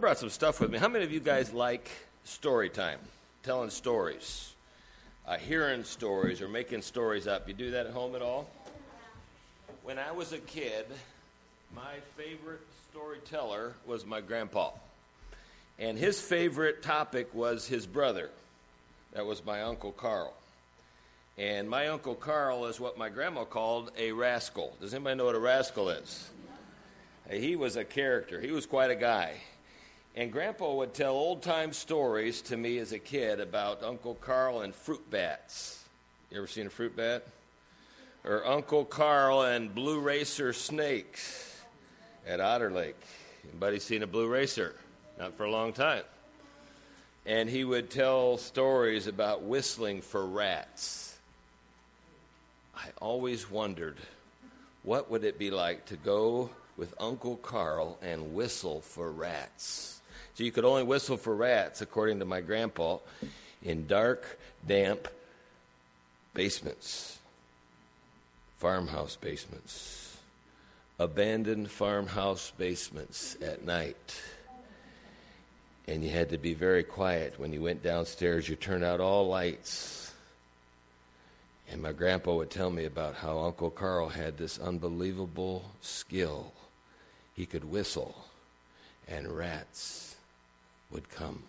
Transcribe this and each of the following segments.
brought some stuff with me. How many of you guys like story time, telling stories, hearing stories, or making stories up? You do that at home at all? When I was a kid, my favorite storyteller was my grandpa. And his favorite topic was his brother. That was my Uncle Carl. And my Uncle Carl is what my grandma called a rascal. Does anybody know what a rascal is? He was a character. He was quite a guy. And Grandpa would tell old-time stories to me as a kid about Uncle Carl and fruit bats. You ever seen a fruit bat? Or Uncle Carl and blue racer snakes at Otter Lake. Anybody seen a blue racer? Not for a long time. And he would tell stories about whistling for rats. I always wondered, what would it be like to go with Uncle Carl and whistle for rats? So you could only whistle for rats, according to my grandpa, in dark, damp basements, farmhouse basements, abandoned farmhouse basements at night. And you had to be very quiet. When you went downstairs, you turned out all lights. And my grandpa would tell me about how Uncle Carl had this unbelievable skill. He could whistle, and rats would come.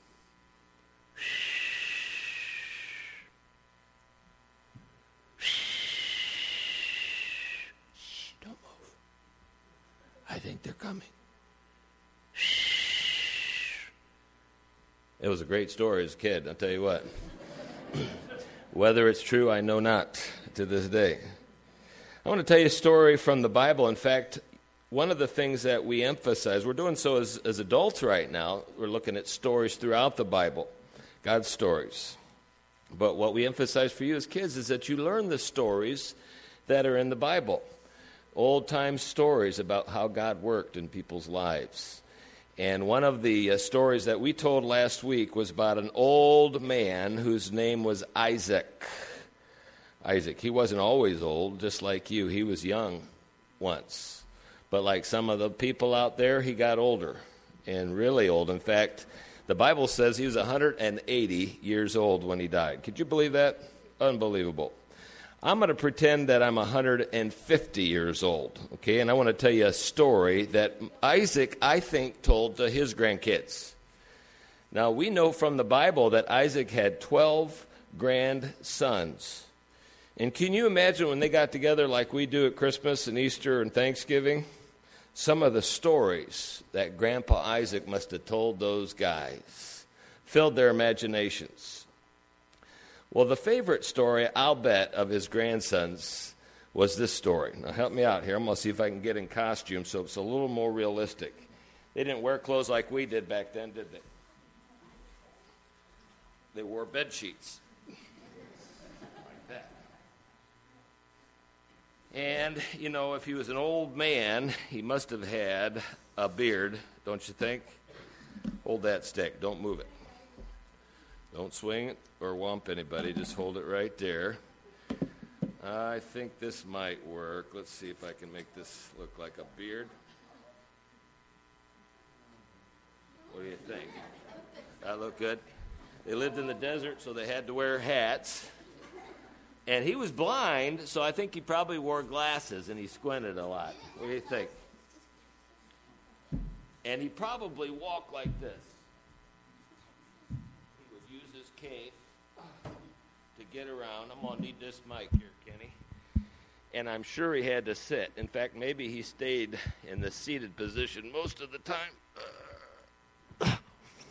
Shh, don't move. I think they're coming. It was a great story as a kid, I'll tell you what. Whether it's true, I know not to this day. I want to tell you a story from the Bible. In fact, one of the things that we emphasize, we're doing so as adults right now, we're looking at stories throughout the Bible, God's stories. But what we emphasize for you as kids is that you learn the stories that are in the Bible, old-time stories about how God worked in people's lives. And one of the stories that we told last week was about an old man whose name was Isaac. Isaac, he wasn't always old, just like you. He was young once. But like some of the people out there, he got older, and really old. In fact, the Bible says he was 180 years old when he died. Could you believe that? Unbelievable. I'm going to pretend that I'm 150 years old, okay? And I want to tell you a story that Isaac, I think, told to his grandkids. Now, we know from the Bible that Isaac had 12 grandsons. And can you imagine when they got together like we do at Christmas and Easter and Thanksgiving? Some of the stories that Grandpa Isaac must have told those guys filled their imaginations. Well, the favorite story, I'll bet, of his grandsons was this story. Now, help me out here. I'm going to see if I can get in costume so it's a little more realistic. They didn't wear clothes like we did back then, did they? They wore bed sheets. And, you know, if he was an old man, he must have had a beard, don't you think? Hold that stick. Don't move it. Don't swing it or whomp anybody. Just hold it right there. I think this might work. Let's see if I can make this look like a beard. What do you think? That look good? They lived in the desert, so they had to wear hats. And he was blind, so I think he probably wore glasses, and he squinted a lot. What do you think? And he probably walked like this. He would use his cane to get around. I'm going to need this mic here, Kenny. And I'm sure he had to sit. In fact, maybe he stayed in the seated position most of the time.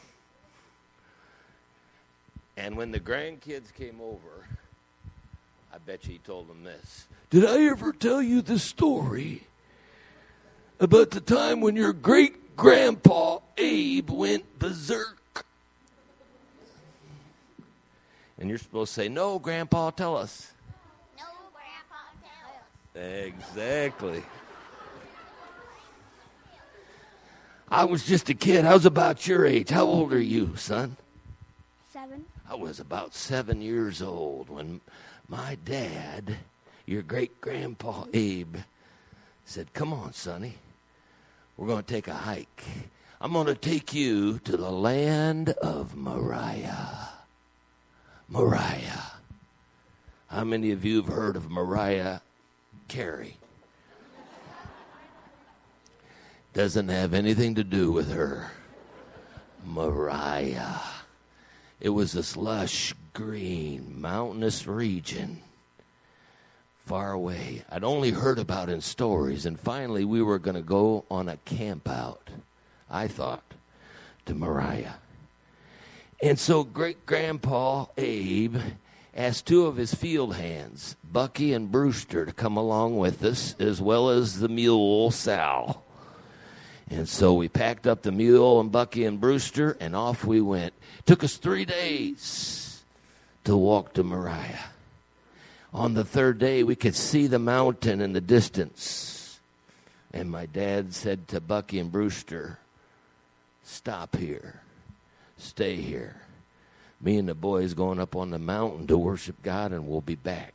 And when the grandkids came over, I bet you he told them this. Did I ever tell you the story about the time when your great-grandpa Abe went berserk? And you're supposed to say, no, Grandpa, tell us. No, Grandpa, tell us. Exactly. I was just a kid. I was about your age. How old are you, son? 7. I was about 7 years old when my dad, your great-grandpa Abe, said, come on, Sonny, we're going to take a hike. I'm going to take you to the land of Moriah. Moriah. How many of you have heard of Mariah Carey? Doesn't have anything to do with her. Moriah. It was this lush, green, mountainous region far away. I'd only heard about in stories, and finally we were going to go on a camp out, I thought, to Moriah. And so great-grandpa Abe asked two of his field hands, Bucky and Brewster, to come along with us, as well as the mule, Sal. And so we packed up the mule and Bucky and Brewster, and off we went. Took us 3 days to walk to Moriah. On the third day, we could see the mountain in the distance. And my dad said to Bucky and Brewster, stop here. Stay here. Me and the boys going up on the mountain to worship God, and we'll be back.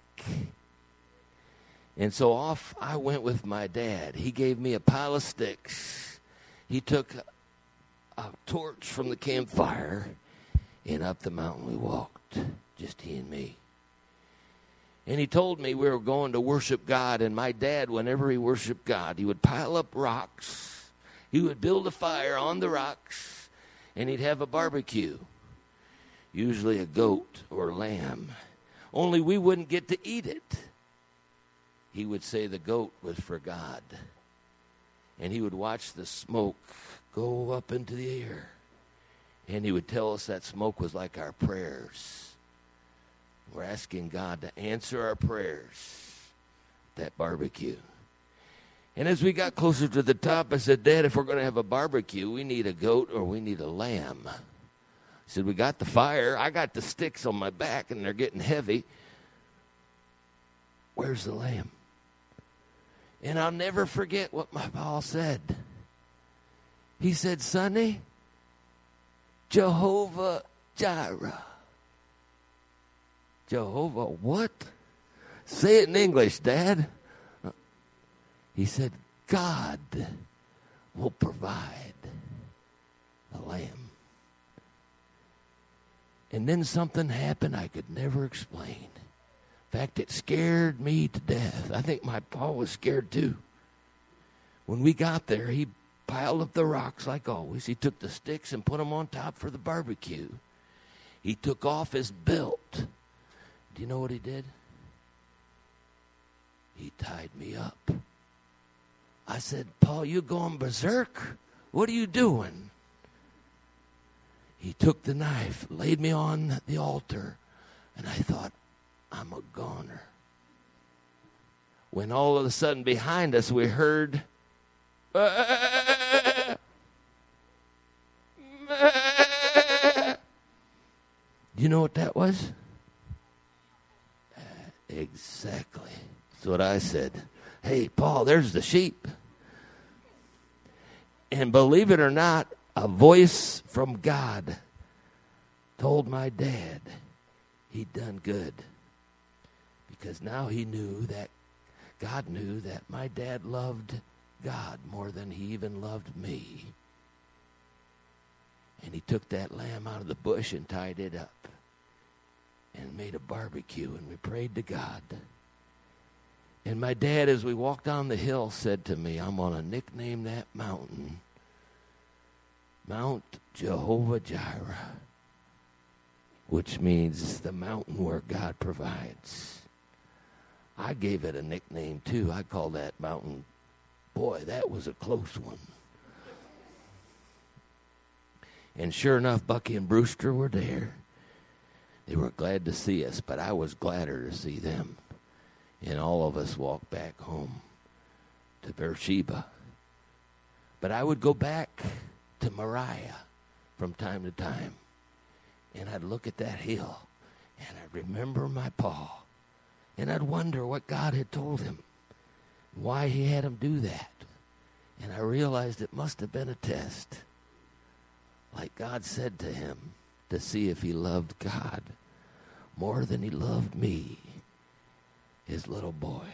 And so off I went with my dad. He gave me a pile of sticks. He took a torch from the campfire, and up the mountain we walked, just he and me. And he told me we were going to worship God, and my dad, whenever he worshiped God, he would pile up rocks. He would build a fire on the rocks, and he'd have a barbecue, usually a goat or lamb. Only we wouldn't get to eat it. He would say the goat was for God. And he would watch the smoke go up into the air. And he would tell us that smoke was like our prayers. We're asking God to answer our prayers at that barbecue. And as we got closer to the top, I said, Dad, if we're going to have a barbecue, we need a goat or we need a lamb. I said, we got the fire. I got the sticks on my back, and they're getting heavy. Where's the lamb? And I'll never forget what my pa said. He said, Sonny, Jehovah Jireh. Jehovah what? Say it in English, Dad. He said, God will provide the lamb. And then something happened I could never explain. In fact, it scared me to death. I think my pa was scared too. When we got there, he piled up the rocks like always. He took the sticks and put them on top for the barbecue. He took off his belt. Do you know what he did? He tied me up. I said, Pa, you going berserk? What are you doing? He took the knife, laid me on the altar, and I thought, I'm a goner. When all of a sudden behind us we heard, do you know what that was? Exactly. That's what I said. Hey, Paul, there's the sheep. And believe it or not, a voice from God told my dad he'd done good. Because now he knew that God knew that my dad loved God more than he even loved me. And he took that lamb out of the bush and tied it up and made a barbecue, and we prayed to God. And my dad, as we walked down the hill, said to me, I'm going to nickname that mountain Mount Jehovah Jireh, which means the mountain where God provides. I gave it a nickname, too. I called that mountain, boy, that was a close one. And sure enough, Bucky and Brewster were there. They were glad to see us, but I was gladder to see them. And all of us walked back home to Beersheba. But I would go back to Moriah from time to time. And I'd look at that hill, and I'd remember my pa. And I'd wonder what God had told him, why he had him do that. And I realized it must have been a test. Like God said to him, to see if he loved God more than he loved me, his little boy.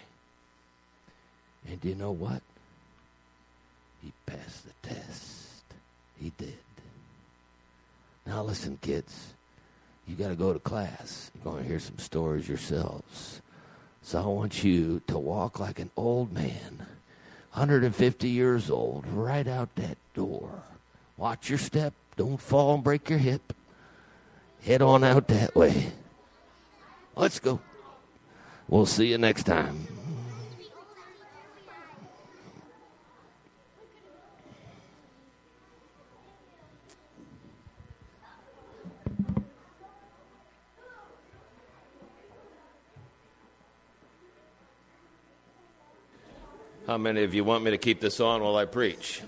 And you know what? He passed the test. He did. Now listen, kids. You got to go to class. You're going to hear some stories yourselves. So I want you to walk like an old man, 150 years old, right out that door. Watch your step. Don't fall and break your hip. Head on out that way. Let's go. We'll see you next time. How many of you want me to keep this on while I preach?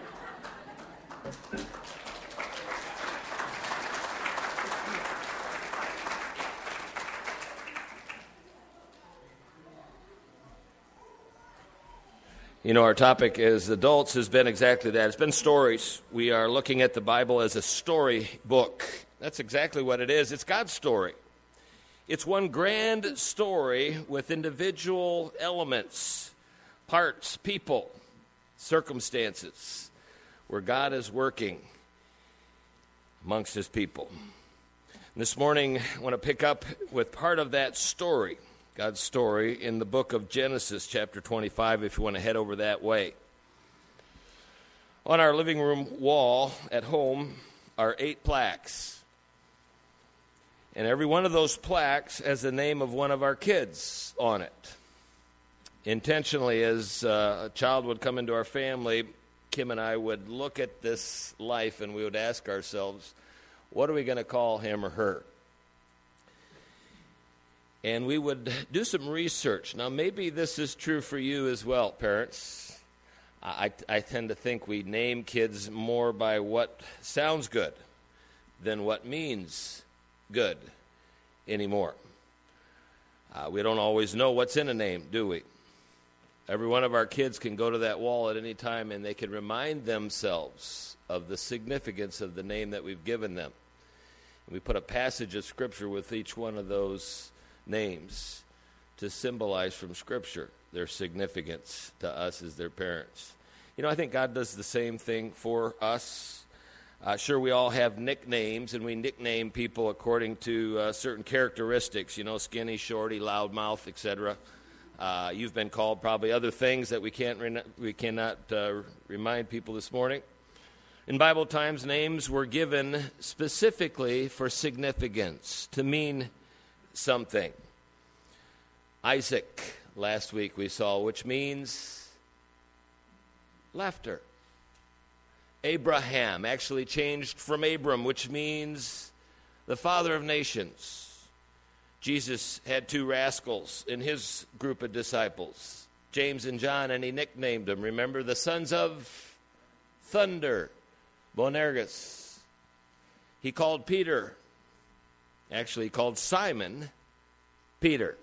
You know, our topic as adults has been exactly that. It's been stories. We are looking at the Bible as a story book. That's exactly what it is. It's God's story. It's one grand story with individual elements, parts, people, circumstances, where God is working amongst his people. And this morning, I want to pick up with part of that story, God's story, in the book of Genesis, chapter 25, if you want to head over that way. On our living room wall at home are 8 plaques. And every one of those plaques has the name of one of our kids on it. Intentionally, as a child would come into our family, Kim and I would look at this life and we would ask ourselves, what are we going to call him or her? And we would do some research. Now, maybe this is true for you as well, parents. I tend to think we name kids more by what sounds good than what means good anymore. We don't always know what's in a name, do we? Every one of our kids can go to that wall at any time and they can remind themselves of the significance of the name that we've given them. We put a passage of Scripture with each one of those names to symbolize from Scripture their significance to us as their parents. You know, I think God does the same thing for us. Sure, we all have nicknames, and we nickname people according to certain characteristics, you know, skinny, shorty, loudmouth, etc. You've been called probably other things that we cannot remind people this morning. In Bible times, names were given specifically for significance, to mean something. Isaac, last week we saw, which means laughter. Abraham, actually changed from Abram, which means the father of nations. Jesus had 2 rascals in his group of disciples, James and John, and he nicknamed them. Remember, the sons of thunder, Boanerges. He called Peter, actually he called Simon, Peter.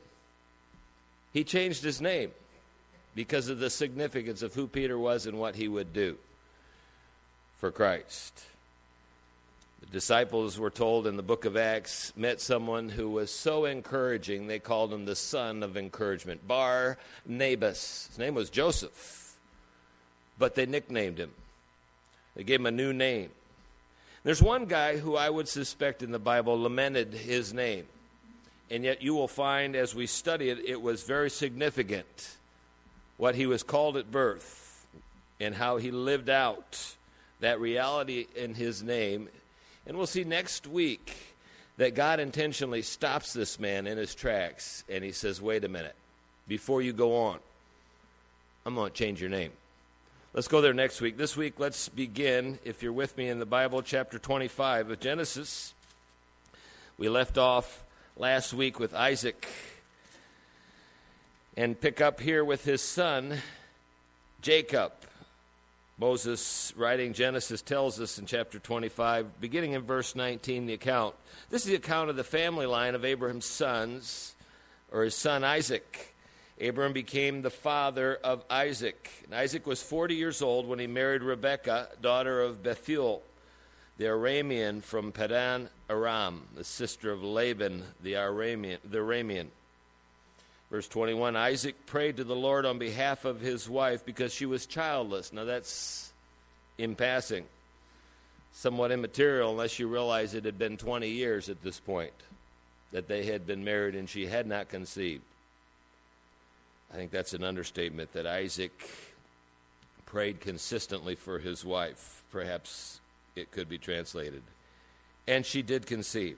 He changed his name because of the significance of who Peter was and what he would do for Christ. The disciples, were told in the book of Acts, met someone who was so encouraging, they called him the son of encouragement, Barnabas. His name was Joseph, but they nicknamed him. They gave him a new name. There's one guy who I would suspect in the Bible lamented his name, and yet you will find as we study it, it was very significant what he was called at birth and how he lived out that reality in his name. And we'll see next week that God intentionally stops this man in his tracks, and he says, wait a minute, before you go on, I'm going to change your name. Let's go there next week. This week, let's begin, if you're with me in the Bible, chapter 25 of Genesis. We left off last week with Isaac and pick up here with his son, Jacob. Moses, writing Genesis, tells us in chapter 25, beginning in verse 19, the account. This is the account of the family line of Abraham's sons, or his son Isaac. Abraham became the father of Isaac. And Isaac was 40 years old when he married Rebekah, daughter of Bethuel, the Aramean from Padan Aram, the sister of Laban, the Aramean. Verse 21, Isaac prayed to the Lord on behalf of his wife because she was childless. Now that's in passing. somewhat immaterial unless you realize it had been 20 years at this point that they had been married and she had not conceived. I think that's an understatement, that Isaac prayed consistently for his wife. Perhaps it could be translated. And she did conceive.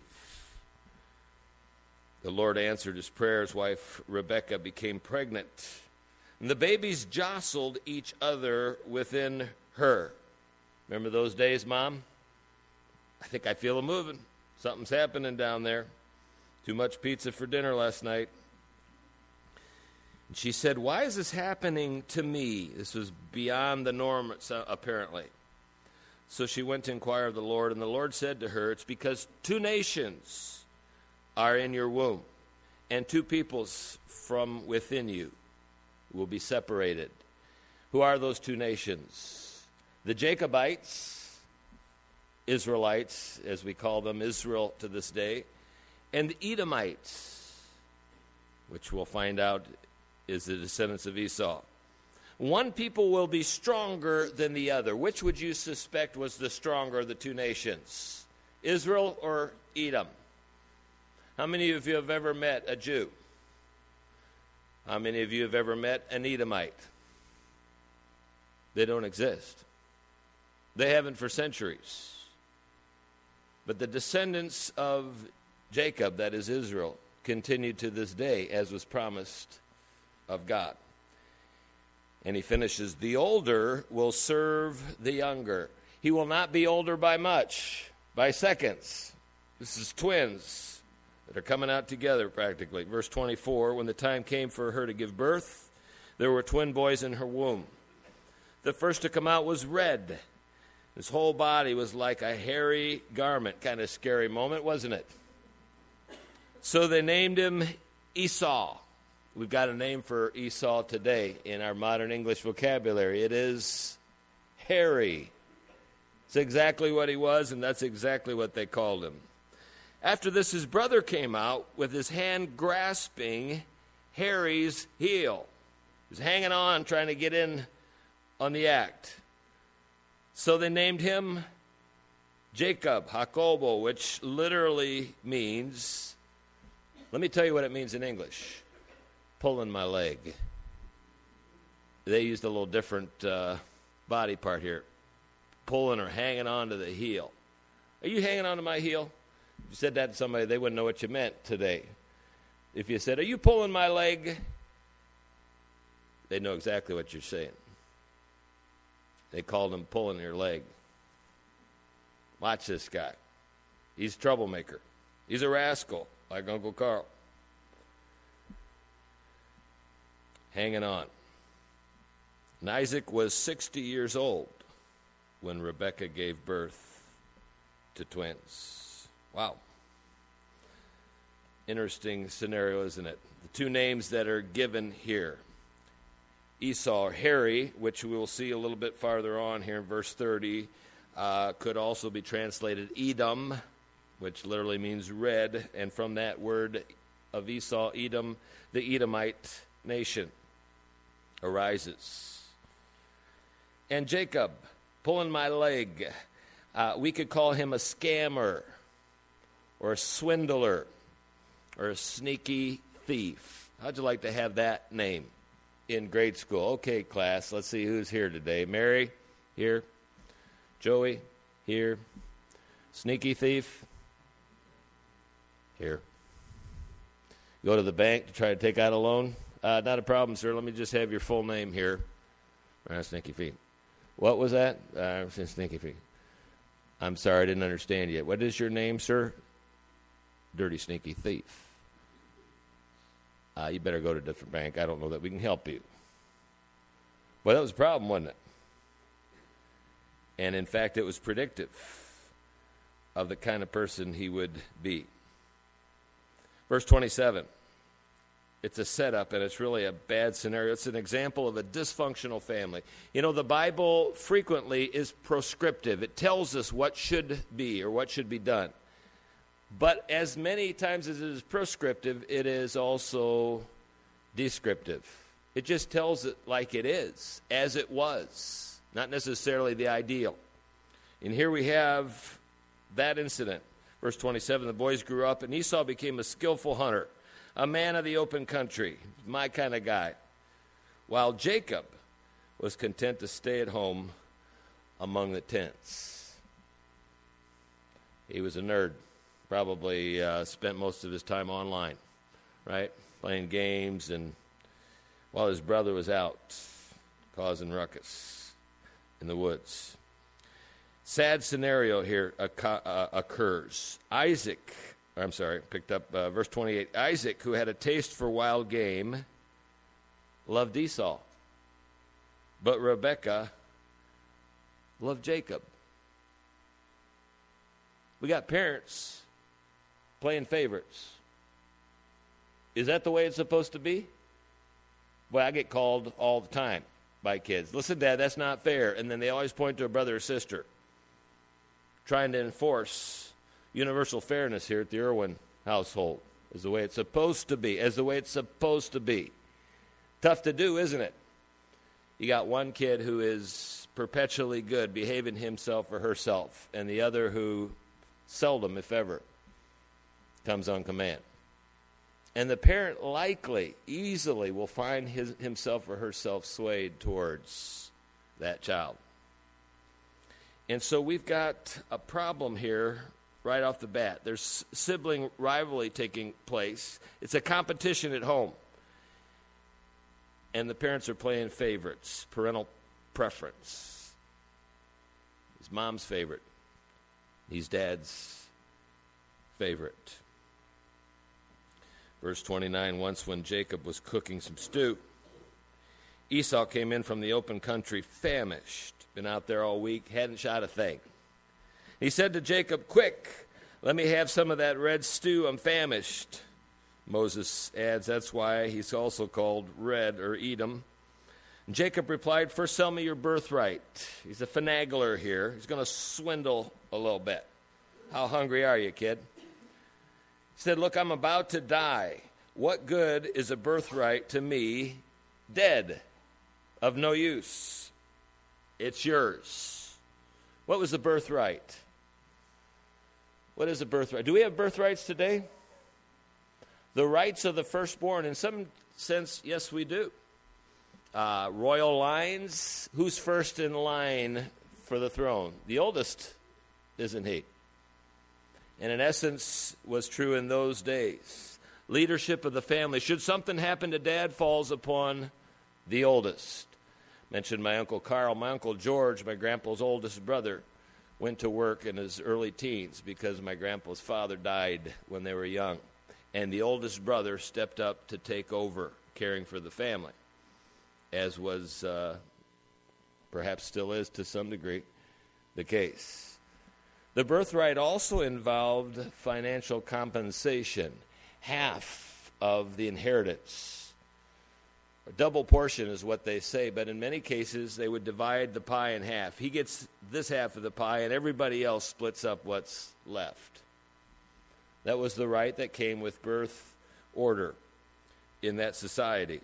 The Lord answered his prayer. His wife Rebekah became pregnant. And the babies jostled each other within her. Remember those days, Mom? I think I feel it moving. Something's happening down there. Too much pizza for dinner last night. And she said, why is this happening to me? This was beyond the norm, apparently. So she went to inquire of the Lord, and the Lord said to her, it's because 2 nations are in your womb, and 2 peoples from within you will be separated. Who are those 2 nations? The Jacobites, Israelites, as we call them, Israel to this day, and the Edomites, which we'll find out is the descendants of Esau. One people will be stronger than the other. Which would you suspect was the stronger of the 2 nations? Israel or Edom? How many of you have ever met a Jew? How many of you have ever met an Edomite? They don't exist. They haven't for centuries. But the descendants of Jacob, that is Israel, continue to this day, as was promised of God. And he finishes, the older will serve the younger. He will not be older by much, by seconds. This is twins that are coming out together practically. Verse 24, when the time came for her to give birth, there were twin boys in her womb. The first to come out was red. His whole body was like a hairy garment. Kind of scary moment, wasn't it? So they named him Esau. We've got a name for Esau today in our modern English vocabulary. It is hairy. It's exactly what he was, and that's exactly what they called him. After this, his brother came out with his hand grasping Harry's heel. He was hanging on, trying to get in on the act. So they named him Jacob, Jacobo, which literally means, let me tell you what it means in English. Pulling my leg. They used a little different body part here. Pulling or hanging on to the heel. Are you hanging on to my heel? If you said that to somebody, they wouldn't know what you meant today. If you said, are you pulling my leg? They know exactly what you're saying. They called him pulling your leg. Watch this guy. He's a troublemaker. He's a rascal, like Uncle Carl. Hanging on. And Isaac was 60 years old when Rebekah gave birth to twins. Wow. Interesting scenario, isn't it? The 2 names that are given here. Esau, or hairy, which we will see a little bit farther on here in verse 30, could also be translated Edom, which literally means red, and from that word of Esau, Edom, the Edomite nation arises. And Jacob, pulling my leg, we could call him a scammer or a swindler or a sneaky thief. How'd you like to have that name in grade school? Okay, class, let's see who's here today. Mary, here. Joey, here. Sneaky thief, here. Go to the bank to try to take out a loan. Not a problem, sir. Let me just have your full name here. Sneaky thief. What was that? Sneaky thief. I'm sorry, I didn't understand yet. What is your name, sir? Dirty, sneaky thief. You better go to a different bank. I don't know that we can help you. Well, that was a problem, wasn't it? And in fact, it was predictive of the kind of person he would be. Verse 27. It's a setup, and it's really a bad scenario. It's an example of a dysfunctional family. You know, the Bible frequently is prescriptive. It tells us what should be or what should be done. But as many times as it is prescriptive, it is also descriptive. It just tells it like it is, as it was, not necessarily the ideal. And here we have that incident. Verse 27, the boys grew up, and Esau became a skillful hunter, a man of the open country, my kind of guy, while Jacob was content to stay at home among the tents. He was a nerd, probably spent most of his time online, right, playing games, and while his brother was out causing ruckus in the woods. Sad scenario here occurs. Picked up verse 28. Isaac, who had a taste for wild game, loved Esau, but Rebekah loved Jacob. We got parents playing favorites. Is that the way it's supposed to be? Well, I get called all the time by kids. Listen, Dad, that's not fair. And then they always point to a brother or sister, trying to enforce universal fairness here at the Irwin household as the way it's supposed to be, Tough to do, isn't it? You got one kid who is perpetually good, behaving himself or herself, and the other who seldom, if ever, comes on command. And the parent easily will find himself or herself swayed towards that child. And so we've got a problem here right off the bat. There's sibling rivalry taking place. It's a competition at home. And the parents are playing favorites, parental preference. He's mom's favorite. He's dad's favorite. Verse 29, once when Jacob was cooking some stew, Esau came in from the open country famished, been out there all week, hadn't shot a thing. He said to Jacob, quick, let me have some of that red stew, I'm famished. Moses adds, that's why he's also called Red or Edom. And Jacob replied, first sell me your birthright. He's a finagler here. He's going to swindle a little bit. How hungry are you, kid? He said, look, I'm about to die. What good is a birthright to me, dead, of no use? It's yours. What was the birthright? What is a birthright? Do we have birthrights today? The rights of the firstborn, in some sense, yes, we do. Royal lines, who's first in line for the throne? The oldest, isn't he? And in essence, was true in those days. Leadership of the family. Should something happen to Dad, falls upon the oldest. Mentioned my Uncle Carl. My Uncle George, my grandpa's oldest brother, went to work in his early teens because my grandpa's father died when they were young. And the oldest brother stepped up to take over caring for the family, as was, perhaps still is to some degree, the case. The birthright also involved financial compensation, half of the inheritance. A double portion is what they say, but in many cases they would divide the pie in half. He gets this half of the pie and everybody else splits up what's left. That was the right that came with birth order in that society.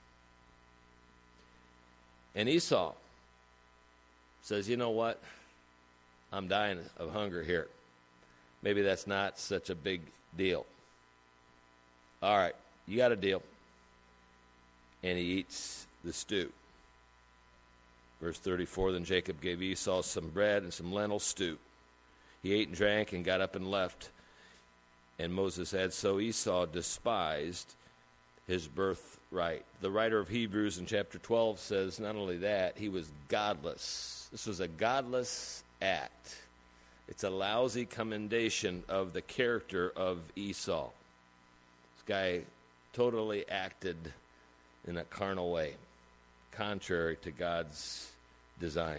And Esau says, you know what? I'm dying of hunger here. Maybe that's not such a big deal. All right, you got a deal. And he eats the stew. Verse 34, then Jacob gave Esau some bread and some lentil stew. He ate and drank and got up and left. And Moses adds, so Esau despised his birthright. The writer of Hebrews in chapter 12 says not only that, he was godless. This was a godless act. It's a lousy commendation of the character of Esau. This guy totally acted in a carnal way, contrary to God's design.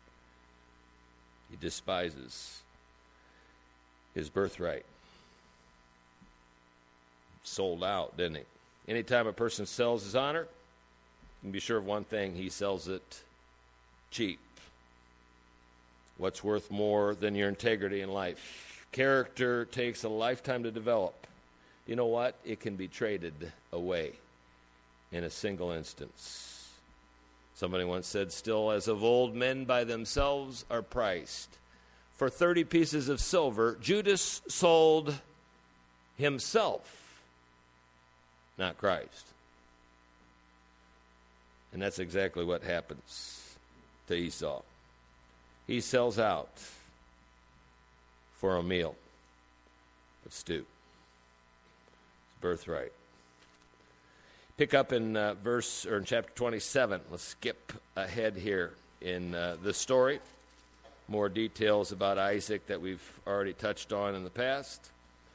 He despises his birthright. Sold out, didn't he? Anytime a person sells his honor, you can be sure of one thing, he sells it cheap. What's worth more than your integrity in life? Character takes a lifetime to develop. You know what? It can be traded away in a single instance. Somebody once said, still as of old, men by themselves are priced, for 30 pieces of silver, Judas sold himself, not Christ. And that's exactly what happens to Esau. He sells out for a meal of stew. It's birthright. Pick up in in chapter 27. Let's skip ahead here in the story. More details about Isaac that we've already touched on in the past.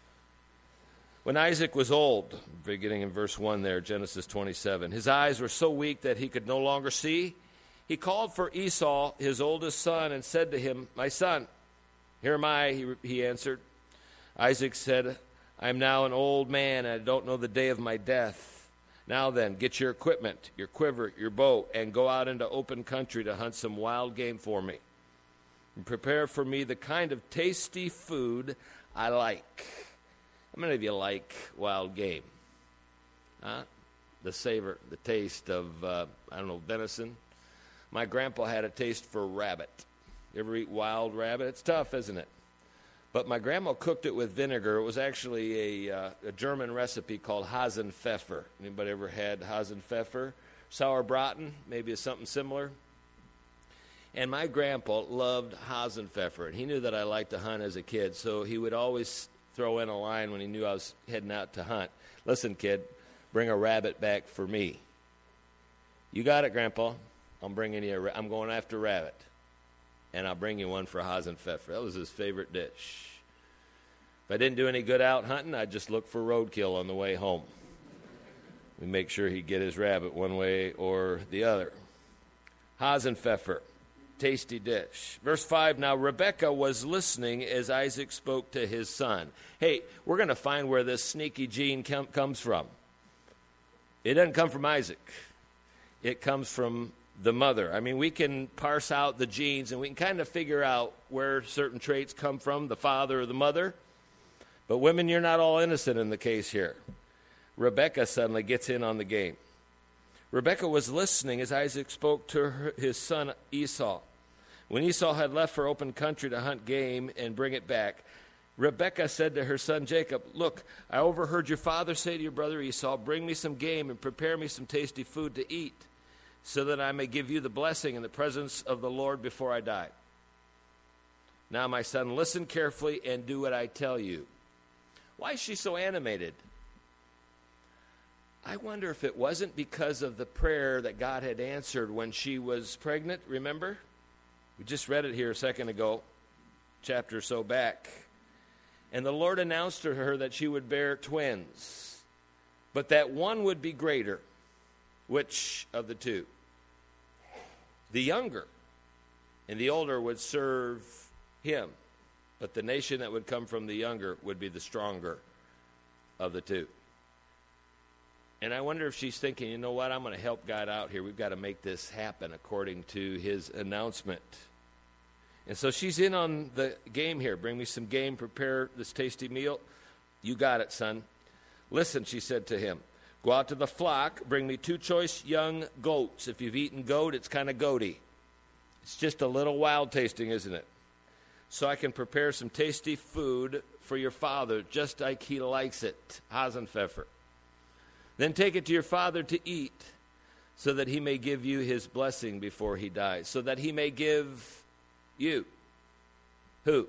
When Isaac was old, beginning in verse 1 there, Genesis 27, his eyes were so weak that he could no longer see. He called for Esau, his oldest son, and said to him, "My son." "Here am I," he answered. Isaac said, "I am now an old man, and I don't know the day of my death. Now then, get your equipment, your quiver, your bow, and go out into open country to hunt some wild game for me. And prepare for me the kind of tasty food I like." How many of you like wild game? Huh? The savor, the taste of, venison. My grandpa had a taste for rabbit. You ever eat wild rabbit? It's tough, isn't it? But my grandma cooked it with vinegar. It was actually a German recipe called Hasenpfeffer. Anybody ever had Hasenpfeffer? Sauerbraten, maybe it's something similar. And my grandpa loved Hasenpfeffer, and he knew that I liked to hunt as a kid, so he would always throw in a line when he knew I was heading out to hunt. "Listen, kid, bring a rabbit back for me." "You got it, Grandpa. I'm bringing you I'm going after rabbit, and I'll bring you one for Hasenpfeffer." That was his favorite dish. If I didn't do any good out hunting, I'd just look for roadkill on the way home. We make sure he'd get his rabbit one way or the other. Hasenpfeffer. Tasty dish. Verse 5, now Rebekah was listening as Isaac spoke to his son. Hey, we're going to find where this sneaky gene comes from. It doesn't come from Isaac. It comes from the mother. I mean, we can parse out the genes and we can kind of figure out where certain traits come from, the father or the mother. But women, you're not all innocent in the case here. Rebekah suddenly gets in on the game. Rebekah was listening as Isaac spoke to his son Esau. When Esau had left for open country to hunt game and bring it back, Rebekah said to her son Jacob, "Look, I overheard your father say to your brother Esau, 'Bring me some game and prepare me some tasty food to eat, so that I may give you the blessing in the presence of the Lord before I die.' Now, my son, listen carefully and do what I tell you." Why is she so animated? I wonder if it wasn't because of the prayer that God had answered when she was pregnant, remember? We just read it here a second ago, chapter or so back. And the Lord announced to her that she would bear twins, but that one would be greater. Which of the two? The younger, and the older would serve him, but the nation that would come from the younger would be the stronger of the two. And I wonder if she's thinking, you know what, I'm going to help God out here. We've got to make this happen according to his announcement. And so she's in on the game here. Bring me some game, prepare this tasty meal. You got it, son. Listen, she said to him, go out to the flock, bring me 2 choice young goats. If you've eaten goat, it's kind of goaty. It's just a little wild tasting, isn't it? So I can prepare some tasty food for your father, just like he likes it. Hasenpfeffer. Then take it to your father to eat, so that he may give you his blessing before he dies. So that he may give you. Who?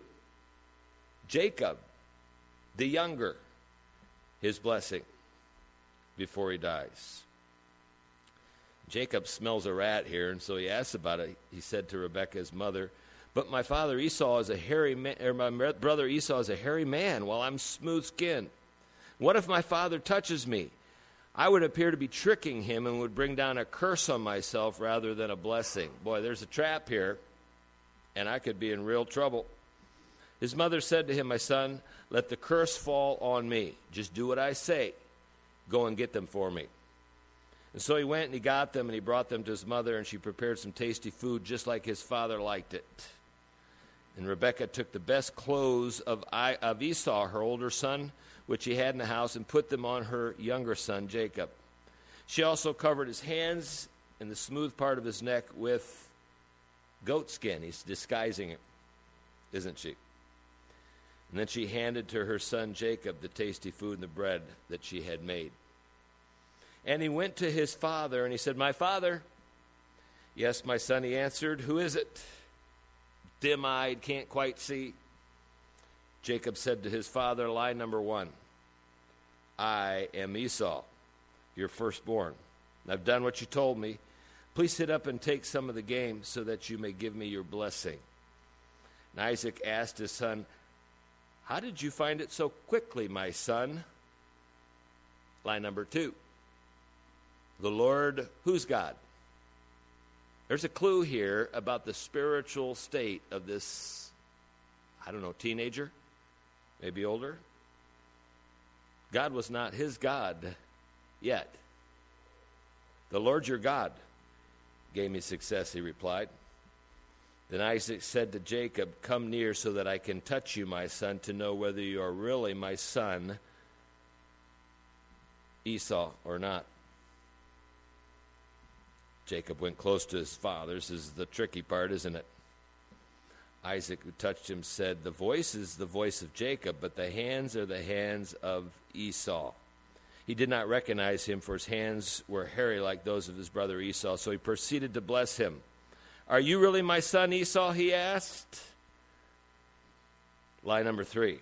Jacob, the younger, his blessing before he dies. Jacob smells a rat here, and so he asks about it. He said to Rebekah's mother, "But my father Esau is a hairy man, or my brother Esau is a hairy man, while I'm smooth-skinned. What if my father touches me? I would appear to be tricking him and would bring down a curse on myself rather than a blessing." Boy, there's a trap here, and I could be in real trouble. His mother said to him, "My son, let the curse fall on me. Just do what I say. Go and get them for me." And so he went and he got them and he brought them to his mother, and she prepared some tasty food just like his father liked it. And Rebekah took the best clothes of Esau, her older son, which he had in the house, and put them on her younger son, Jacob. She also covered his hands and the smooth part of his neck with goat skin. He's disguising it. isn't she? And then she handed to her son Jacob the tasty food and the bread that she had made. And he went to his father, and he said, "My father." "Yes, my son," he answered. "Who is it?" "Dim-eyed, can't quite see." Jacob said to his father, lie number 1, "I am Esau, your firstborn. I've done what you told me. Please sit up and take some of the game so that you may give me your blessing." And Isaac asked his son, "How did you find it so quickly, my son?" Line number 2, "The Lord, who's God?" There's a clue here about the spiritual state of this, teenager, maybe older. God was not his God yet. "The Lord your God gave me success," he replied. Then Isaac said to Jacob, "Come near so that I can touch you, my son, to know whether you are really my son Esau or not." Jacob went close to his father. This is the tricky part, isn't it? Isaac, who touched him, said, "The voice is the voice of Jacob, but the hands are the hands of Esau." He did not recognize him, for his hands were hairy like those of his brother Esau, so he proceeded to bless him. "Are you really my son Esau?" he asked. Line number 3,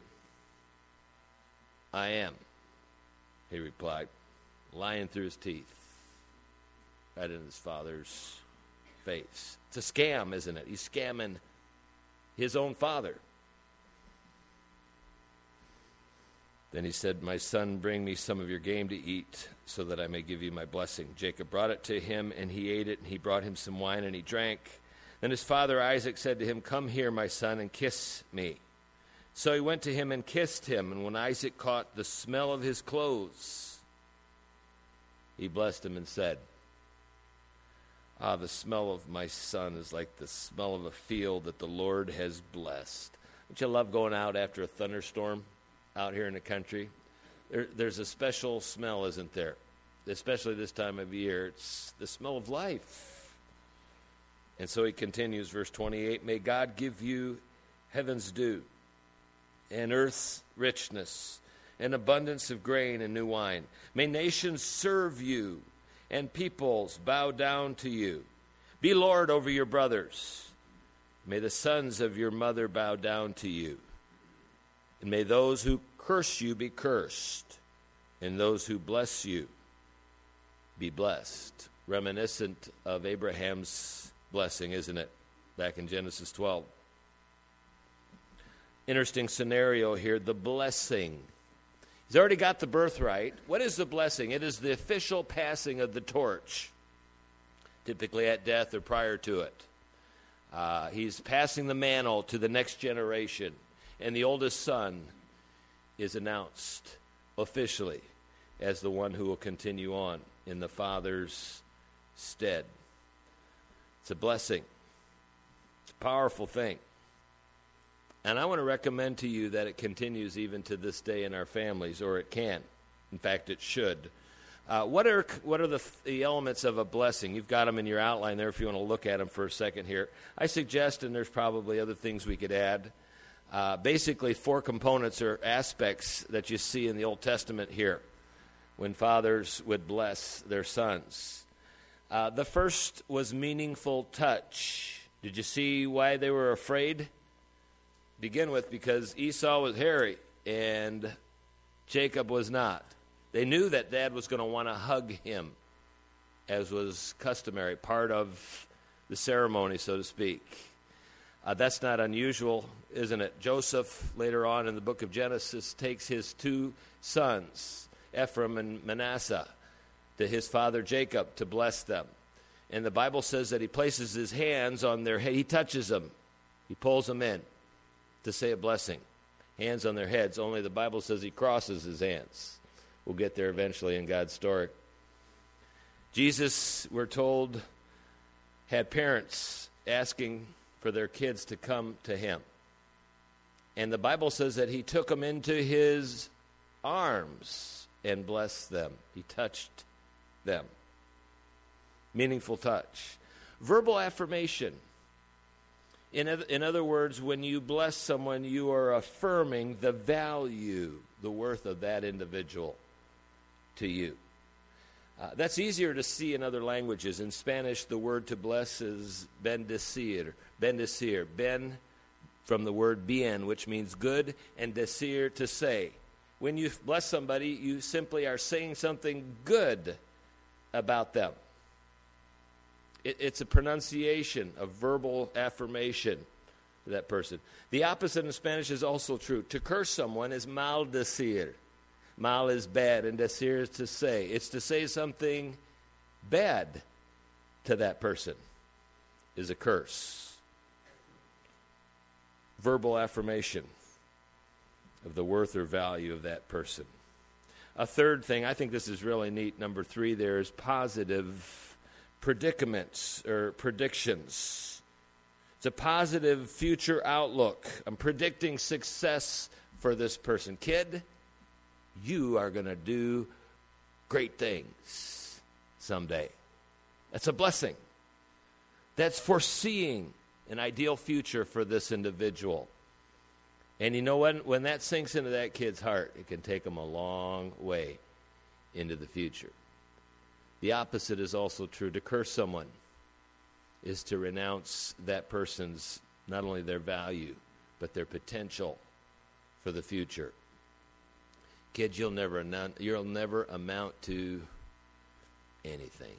"I am," he replied, lying through his teeth, right in his father's face. It's a scam, isn't it? He's scamming his own father. Then he said, "My son, bring me some of your game to eat so that I may give you my blessing." Jacob brought it to him, and he ate it, and he brought him some wine, and he drank. Then his father Isaac said to him, "Come here, my son, and kiss me." So he went to him and kissed him, and when Isaac caught the smell of his clothes, he blessed him and said, the smell of my son is like the smell of a field that the Lord has blessed." Don't you love going out after a thunderstorm out here in the country? There's a special smell, isn't there? Especially this time of year. It's the smell of life. And so he continues, verse 28, "May God give you heaven's dew and earth's richness and abundance of grain and new wine. May nations serve you and peoples bow down to you. Be Lord over your brothers. May the sons of your mother bow down to you. And may those who curse you be cursed, and those who bless you be blessed." Reminiscent of Abraham's blessing, isn't it? Back in Genesis 12. Interesting scenario here, the blessing. He's already got the birthright. What is the blessing? It is the official passing of the torch, typically at death or prior to it. He's passing the mantle to the next generation, and the oldest son is announced officially as the one who will continue on in the father's stead. It's a blessing. It's a powerful thing. And I want to recommend to you that it continues even to this day in our families, or it can. In fact, it should. What are the elements of a blessing? You've got them in your outline there if you want to look at them for a second here. I suggest, and there's probably other things we could add, basically 4 components or aspects that you see in the Old Testament here when fathers would bless their sons. The first was meaningful touch. Did you see why they were afraid? Begin with, because Esau was hairy and Jacob was not. They knew that Dad was going to want to hug him, as was customary, part of the ceremony, so to speak. That's not unusual, isn't it? Joseph, later on in the book of Genesis, takes his 2 sons, Ephraim and Manasseh, to his father Jacob to bless them. And the Bible says that he places his hands on their head. He touches them. He pulls them in to say a blessing. Hands on their heads, only the Bible says he crosses his hands. We'll get there eventually in God's story. Jesus, we're told, had parents asking for their kids to come to him. And the Bible says that he took them into his arms and blessed them. He touched them. Meaningful touch. Verbal affirmation. In other words, when you bless someone, you are affirming the value, the worth of that individual to you. That's easier to see in other languages. In Spanish, the word to bless is bendecir. Bendecir. Ben from the word bien, which means good, and decir, to say. When you bless somebody, you simply are saying something good about them. It's a pronunciation, a verbal affirmation to that person. The opposite in Spanish is also true. To curse someone is maldecir. Mal is bad, and decir is to say. It's to say something bad to that person is a curse. Verbal affirmation of the worth or value of that person. A third thing, I think this is really neat, number 3 there, is positive predicaments or predictions. It's a positive future outlook. I'm predicting success for this person. Kid, you are going to do great things someday. That's a blessing. That's foreseeing an ideal future for this individual. And you know what? When that sinks into that kid's heart, it can take them a long way into the future. The opposite is also true. To curse someone is to renounce that person's, not only their value, but their potential for the future. Kids, you'll never amount to anything.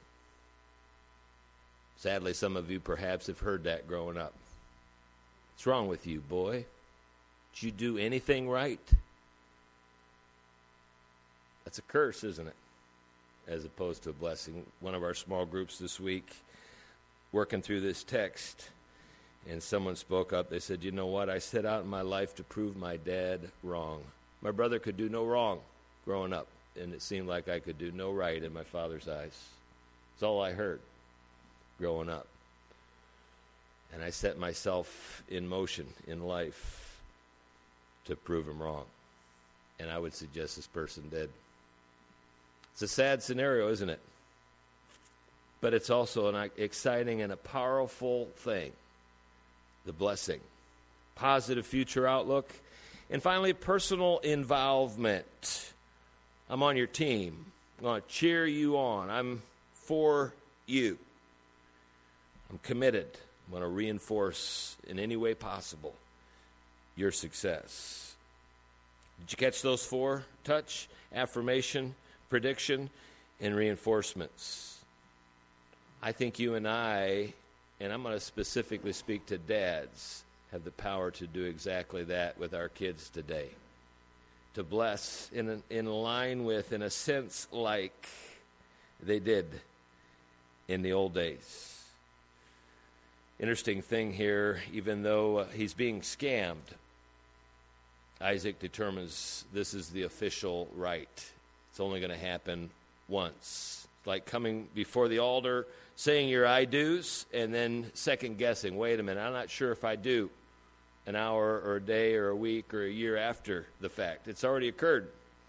Sadly, some of you perhaps have heard that growing up. What's wrong with you, boy? Did you do anything right? That's a curse, isn't it? As opposed to a blessing. One of our small groups this week, working through this text, and someone spoke up. They said, you know what? I set out in my life to prove my dad wrong. My brother could do no wrong growing up, and it seemed like I could do no right in my father's eyes. It's all I heard growing up. And I set myself in motion in life to prove him wrong. And I would suggest this person did. It's a sad scenario, isn't it? But it's also an exciting and a powerful thing. The blessing. Positive future outlook. And finally, personal involvement. I'm on your team. I'm going to cheer you on. I'm for you. I'm committed. I'm going to reinforce in any way possible your success. Did you catch those 4? Touch, affirmation, prediction, and reinforcements. I think you and I, and I'm going to specifically speak to dads, have the power to do exactly that with our kids today. To bless in line with, in a sense, like they did in the old days. Interesting thing here, even though he's being scammed, Isaac determines this is the official rite. It's only going to happen once. It's like coming before the altar, saying your I do's, and then second guessing. Wait a minute, I'm not sure if I do. An hour or a day or a week or a year after the fact. It's already occurred.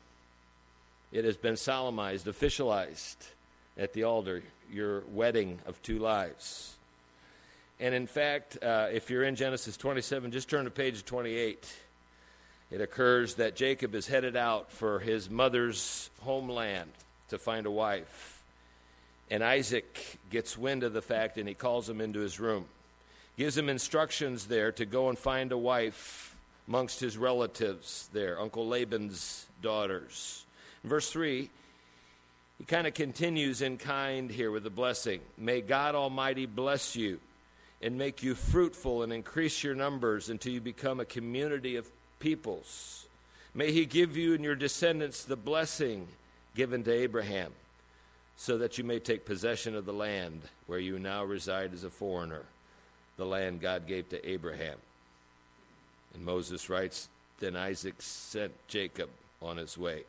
It has been solemnized, officialized at the altar, your wedding of 2 lives. And in fact, if you're in Genesis 27, just turn to page 28. It occurs that Jacob is headed out for his mother's homeland to find a wife. And Isaac gets wind of the fact, and he calls him into his room. Gives him instructions there to go and find a wife amongst his relatives there, Uncle Laban's daughters. In verse 3, he kind of continues in kind here with the blessing. May God Almighty bless you and make you fruitful and increase your numbers until you become a community of peoples. May he give you and your descendants the blessing given to Abraham, so that you may take possession of the land where you now reside as a foreigner, the land God gave to Abraham. And Moses writes, then Isaac sent Jacob on his way.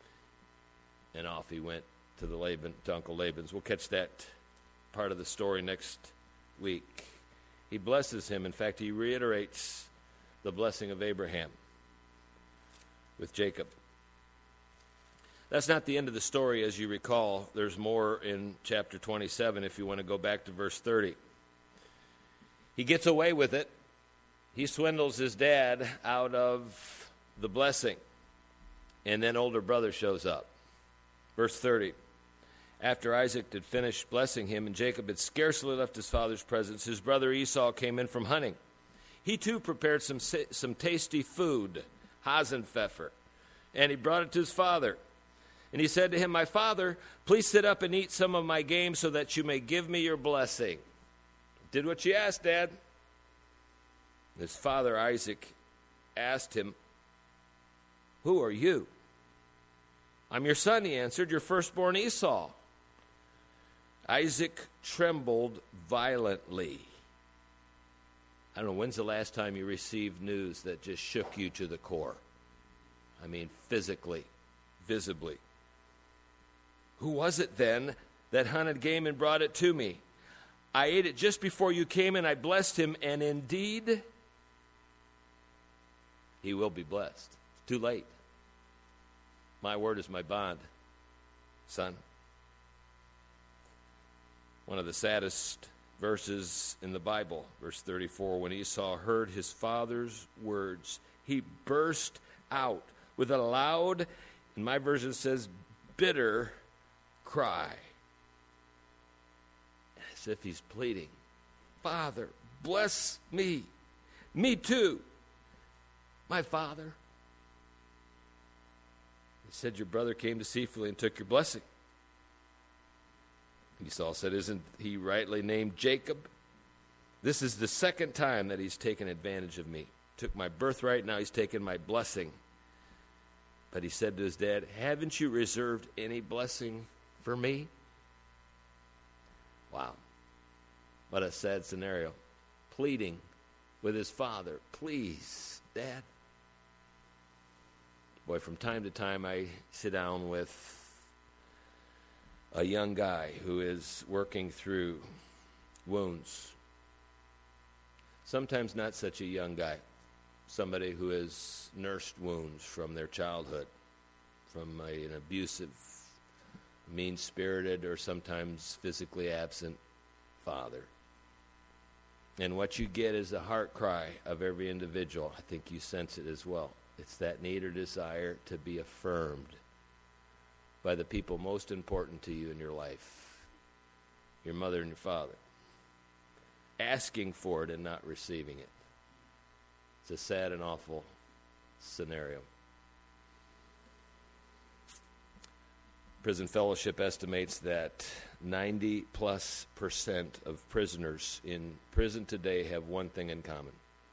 And off he went to Uncle Laban's. We'll catch that part of the story next week. He blesses him. In fact, he reiterates the blessing of Abraham with Jacob. That's not the end of the story, as you recall. There's more in chapter 27 if you want to go back to verse 30. He gets away with it. He swindles his dad out of the blessing. And then older brother shows up. Verse 30. After Isaac had finished blessing him and Jacob had scarcely left his father's presence, his brother Esau came in from hunting. He too prepared some tasty food, hasenpfeffer, and he brought it to his father. And he said to him, "My father, please sit up and eat some of my game so that you may give me your blessing." Did what you asked, Dad. His father Isaac asked him, "Who are you?" "I'm your son," he answered, "your firstborn Esau." Isaac trembled violently. I don't know, when's the last time you received news that just shook you to the core? I mean, physically, visibly. "Who was it then that hunted game and brought it to me? I ate it just before you came and I blessed him, and indeed, he will be blessed." It's too late. My word is my bond, son. One of the saddest verses in the Bible, verse 34, when Esau heard his father's words, he burst out with a loud, in my version it says, bitter cry, as if he's pleading, "Father, bless me. Me too, my father." He said, "Your brother came deceitfully and took your blessing." Esau said, "Isn't he rightly named Jacob? This is the second time that he's taken advantage of me. Took my birthright, now he's taken my blessing." But he said to his dad, "Haven't you reserved any blessing for me?" Wow. What a sad scenario. Pleading with his father, "Please, Dad." Boy, from time to time I sit down with a young guy who is working through wounds. Sometimes not such a young guy. Somebody who has nursed wounds from their childhood, from an abusive, mean-spirited, or sometimes physically absent father. And what you get is the heart cry of every individual. I think you sense it as well. It's that need or desire to be affirmed by the people most important to you in your life, your mother and your father. Asking for it and not receiving it. It's a sad and awful scenario. Prison Fellowship estimates that 90+% of prisoners in prison today have one thing in common.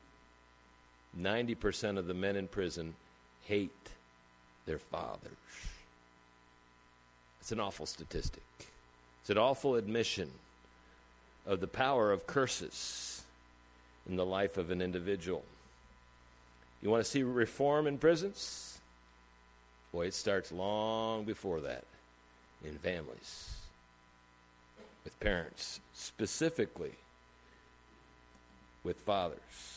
90% of the men in prison hate their fathers. It's an awful statistic. It's an awful admission of the power of curses in the life of an individual. You want to see reform in prisons? Boy, it starts long before that in families, with parents, specifically with fathers.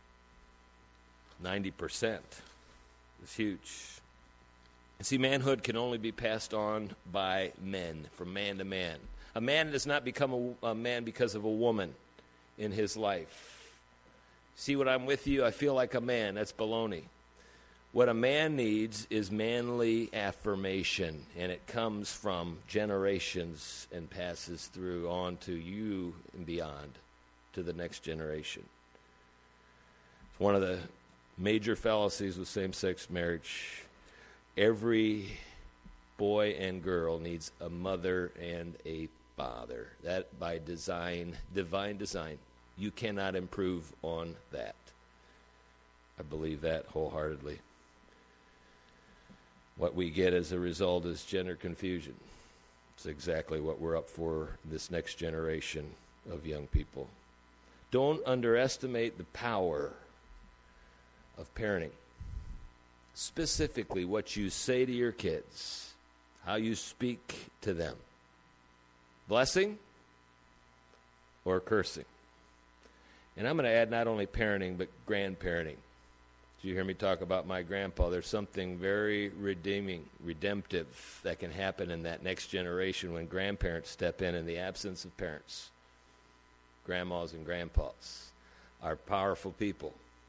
90% is huge. And see, manhood can only be passed on by men, from man to man. A man does not become a man because of a woman in his life. See, when I'm with you, I feel like a man. That's baloney. What a man needs is manly affirmation, and it comes from generations and passes through on to you and beyond, to the next generation. It's one of the major fallacies with same-sex marriage. Every boy and girl needs a mother and a father. That by design, divine design. You cannot improve on that. I believe that wholeheartedly. What we get as a result is gender confusion. It's exactly what we're up for this next generation of young people. Don't underestimate the power of parenting. Specifically, what you say to your kids, how you speak to them. Blessing or cursing. And I'm going to add not only parenting, but grandparenting. Did you hear me talk about my grandpa? There's something very redemptive that can happen in that next generation when grandparents step in the absence of parents. Grandmas and grandpas are powerful people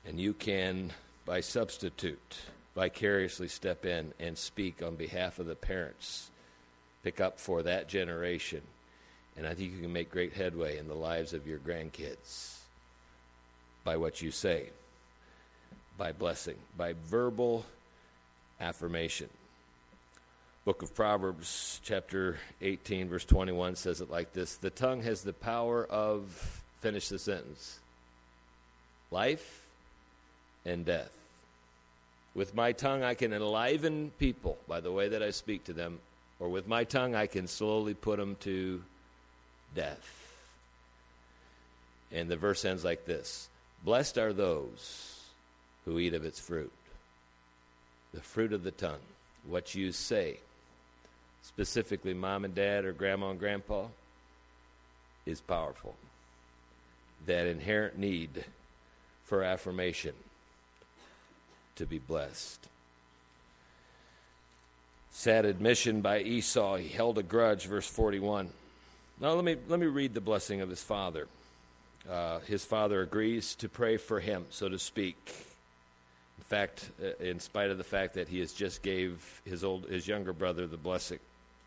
And you can, by substitute, vicariously step in and speak on behalf of the parents, pick up for that generation. And I think you can make great headway in the lives of your grandkids by what you say, by blessing, by verbal affirmation. Book of Proverbs, chapter 18, verse 21 says it like this: the tongue has the power of, finish the sentence, life and death. With my tongue I can enliven people by the way that I speak to them, or with my tongue I can slowly put them to death. And the verse ends like this: blessed are those who eat of its fruit. The fruit of the tongue, what you say, specifically mom and dad or grandma and grandpa, is powerful. That inherent need for affirmation to be blessed. Sad admission by Esau. He held a grudge, verse 41. Now let me read the blessing of his father. His father agrees to pray for him, so to speak. In fact, in spite of the fact that he has just gave his younger brother the blessing.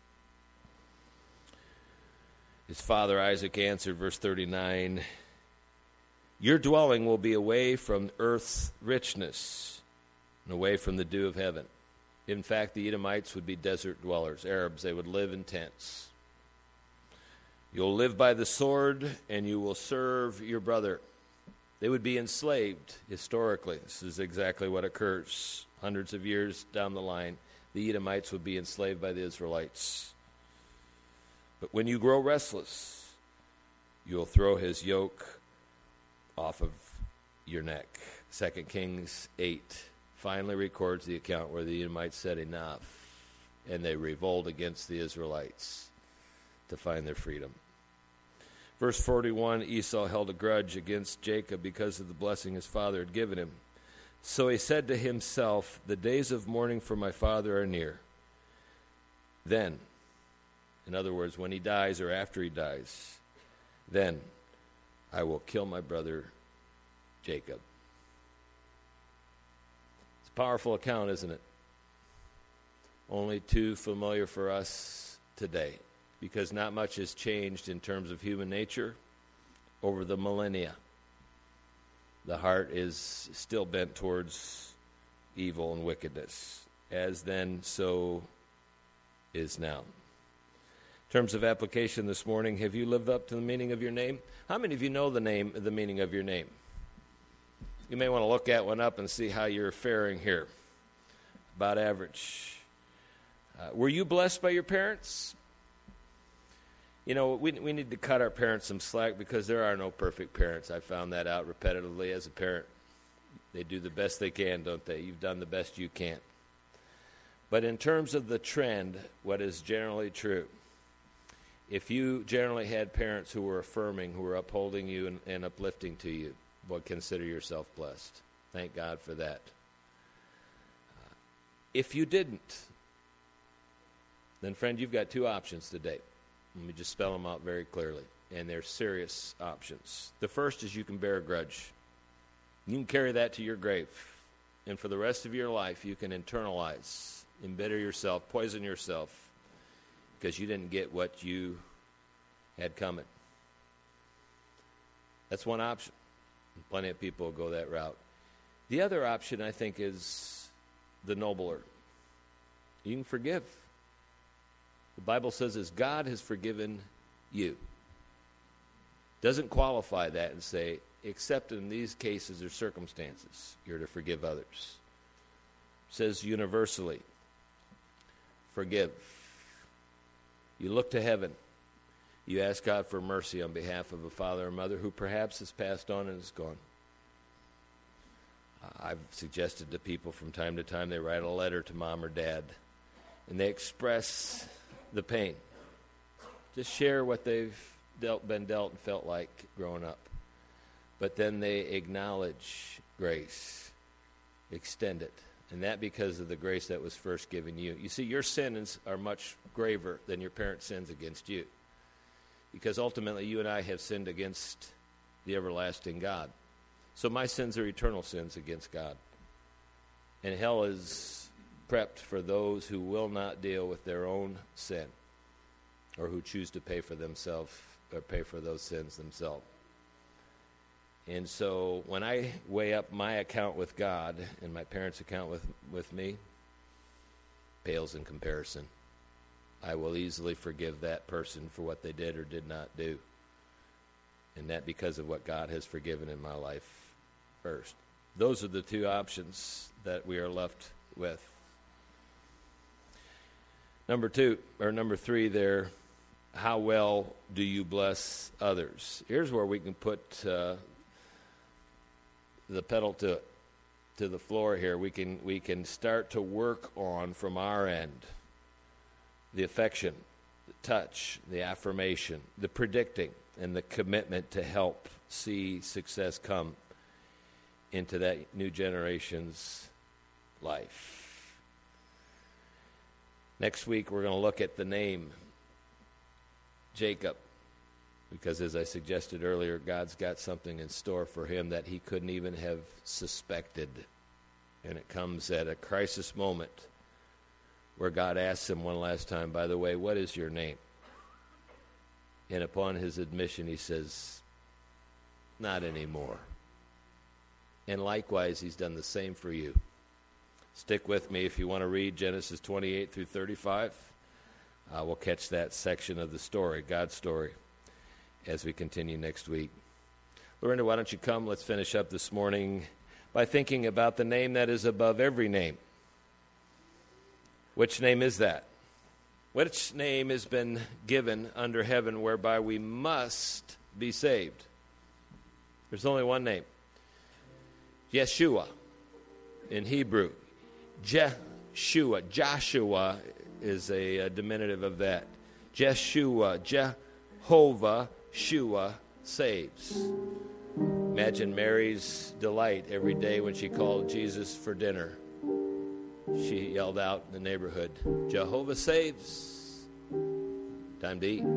His father Isaac answered, verse 39, your dwelling will be away from earth's richness and away from the dew of heaven. In fact, the Edomites would be desert dwellers, Arabs. They would live in tents. You'll live by the sword, and you will serve your brother. They would be enslaved historically. This is exactly what occurs. Hundreds of years down the line, the Edomites would be enslaved by the Israelites. But when you grow restless, you'll throw his yoke off of your neck. 2 Kings 8 finally records the account where the Edomites said enough, and they revolt against the Israelites to find their freedom. Verse 41, Esau held a grudge against Jacob because of the blessing his father had given him. So he said to himself, the days of mourning for my father are near. Then, in other words, when he dies or after he dies, then I will kill my brother Jacob. It's a powerful account, isn't it? Only too familiar for us today, because not much has changed in terms of human nature over the millennia. The heart is still bent towards evil and wickedness, as then, so is now. In terms of application this morning, have you lived up to the meaning of your name? How many of you know the meaning of your name? You may want to look at one up and see how you're faring here. About average. Were you blessed by your parents? You know, we need to cut our parents some slack because there are no perfect parents. I found that out repetitively as a parent. They do the best they can, don't they? You've done the best you can. But in terms of the trend, what is generally true, if you generally had parents who were affirming, who were upholding you and uplifting to you, well, consider yourself blessed. Thank God for that. If you didn't, then friend, you've got two options today. Let me just spell them out very clearly, and they're serious options. The first is you can bear a grudge. You can carry that to your grave, and for the rest of your life you can internalize, embitter yourself, poison yourself, because you didn't get what you had coming. That's one option. And plenty of people go that route. The other option, I think, is the nobler. You can forgive. The Bible says, as God has forgiven you. Doesn't qualify that and say, except in these cases or circumstances, you're to forgive others. It says universally, forgive. You look to heaven. You ask God for mercy on behalf of a father or mother who perhaps has passed on and is gone. I've suggested to people from time to time they write a letter to mom or dad, and they express the pain. Just share what they've been dealt and felt like growing up. But then they acknowledge grace, extend it. And that because of the grace that was first given you. You see, your sins are much graver than your parents' sins against you. Because ultimately you and I have sinned against the everlasting God. So my sins are eternal sins against God. And hell is prepped for those who will not deal with their own sin or who choose to pay for themselves or pay for those sins themselves. And so when I weigh up my account with God and my parents' account with me, pales in comparison. I will easily forgive that person for what they did or did not do. And that because of what God has forgiven in my life first. Those are the two options that we are left with. Number three there, how well do you bless others? Here's where we can put the pedal to the floor here. We can start to work on from our end the affection, the touch, the affirmation, the predicting, and the commitment to help see success come into that new generation's life. Next week, we're going to look at the name Jacob, because as I suggested earlier, God's got something in store for him that he couldn't even have suspected. And it comes at a crisis moment where God asks him one last time, by the way, what is your name? And upon his admission, he says, not anymore. And likewise, he's done the same for you. Stick with me if you want to read Genesis 28 through 35. We'll catch that section of the story, God's story, as we continue next week. Lorinda, why don't you come? Let's finish up this morning by thinking about the name that is above every name. Which name is that? Which name has been given under heaven whereby we must be saved? There's only one name. Yeshua in Hebrew. Jeshua. Joshua is a diminutive of that. Jeshua. Jehovah Shua saves. Imagine Mary's delight every day when she called Jesus for dinner. She yelled out in the neighborhood, Jehovah saves. Time to eat.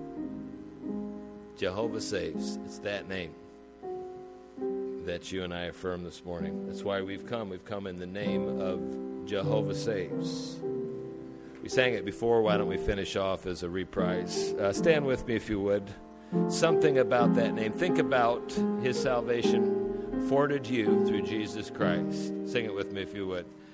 Jehovah saves. It's that name that you and I affirm this morning. That's why we've come. We've come in the name of Jehovah saves. We sang it before. Why don't we finish off as a reprise? Stand with me if you would. Something about that name. Think about his salvation afforded you through Jesus Christ. Sing it with me if you would.